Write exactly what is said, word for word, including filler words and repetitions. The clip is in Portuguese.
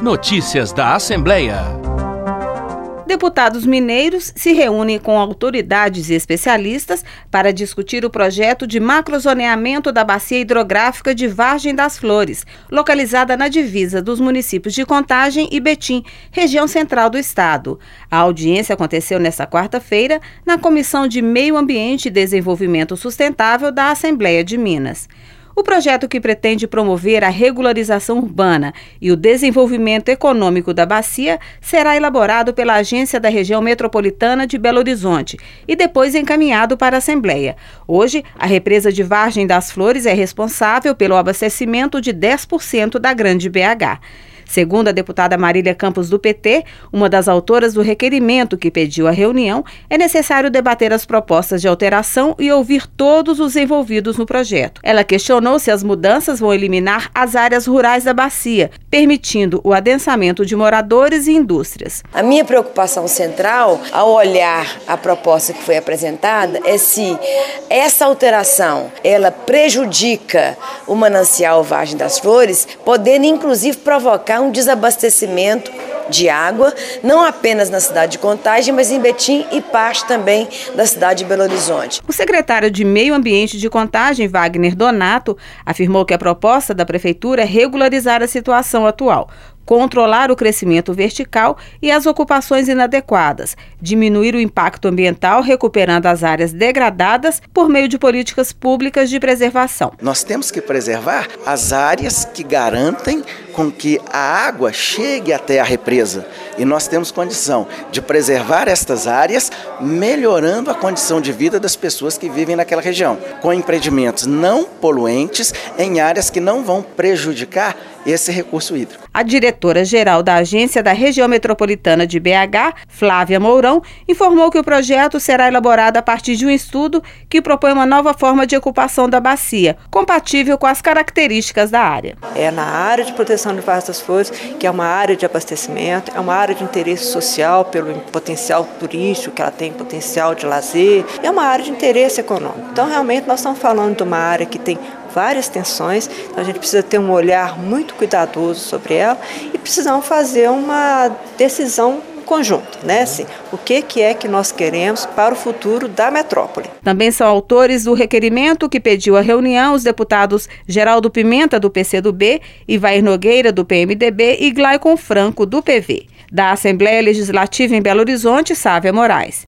Notícias da Assembleia. Deputados mineiros se reúnem com autoridades e especialistas para discutir o projeto de macrozoneamento da bacia hidrográfica de Vargem das Flores, localizada na divisa dos municípios de Contagem e Betim, região central do estado. A audiência aconteceu nesta quarta-feira na Comissão de Meio Ambiente e Desenvolvimento Sustentável da Assembleia de Minas. O projeto, que pretende promover a regularização urbana e o desenvolvimento econômico da bacia, será elaborado pela Agência da Região Metropolitana de Belo Horizonte e depois encaminhado para a Assembleia. Hoje, a represa de Vargem das Flores é responsável pelo abastecimento de dez por cento da Grande B H. Segundo a deputada Marília Campos, do P T, uma das autoras do requerimento que pediu a reunião, é necessário debater as propostas de alteração e ouvir todos os envolvidos no projeto. Ela questionou se as mudanças vão eliminar as áreas rurais da bacia, permitindo o adensamento de moradores e indústrias. A minha preocupação central, ao olhar a proposta que foi apresentada, é se essa alteração ela prejudica o manancial Vargem das Flores, podendo inclusive provocar um desabastecimento de água, não apenas na cidade de Contagem, mas em Betim e parte também da cidade de Belo Horizonte. O secretário de Meio Ambiente de Contagem, Wagner Donato, afirmou que a proposta da prefeitura é regularizar a situação atual, controlar o crescimento vertical e as ocupações inadequadas, diminuir o impacto ambiental recuperando as áreas degradadas por meio de políticas públicas de preservação. Nós temos que preservar as áreas que garantem com que a água chegue até a represa. E nós temos condição de preservar estas áreas, melhorando a condição de vida das pessoas que vivem naquela região, com empreendimentos não poluentes em áreas que não vão prejudicar esse recurso hídrico. A diretora-geral da Agência da Região Metropolitana de B H, Flávia Mourão, informou que o projeto será elaborado a partir de um estudo que propõe uma nova forma de ocupação da bacia, compatível com as características da área. É na área de proteção de Vargem das Flores, que é uma área de abastecimento, é uma área de interesse social pelo potencial turístico que ela tem, potencial de lazer, é uma área de interesse econômico. Então, realmente, nós estamos falando de uma área que tem várias tensões, então a gente precisa ter um olhar muito cuidadoso sobre ela e precisamos fazer uma decisão conjunta, né? Assim, o que, que é que nós queremos para o futuro da metrópole. Também são autores do requerimento que pediu a reunião os deputados Geraldo Pimenta, do P C do B, Ivair Nogueira, do P M D B e Glaicon Franco, do P V. Da Assembleia Legislativa em Belo Horizonte, Sávia Moraes.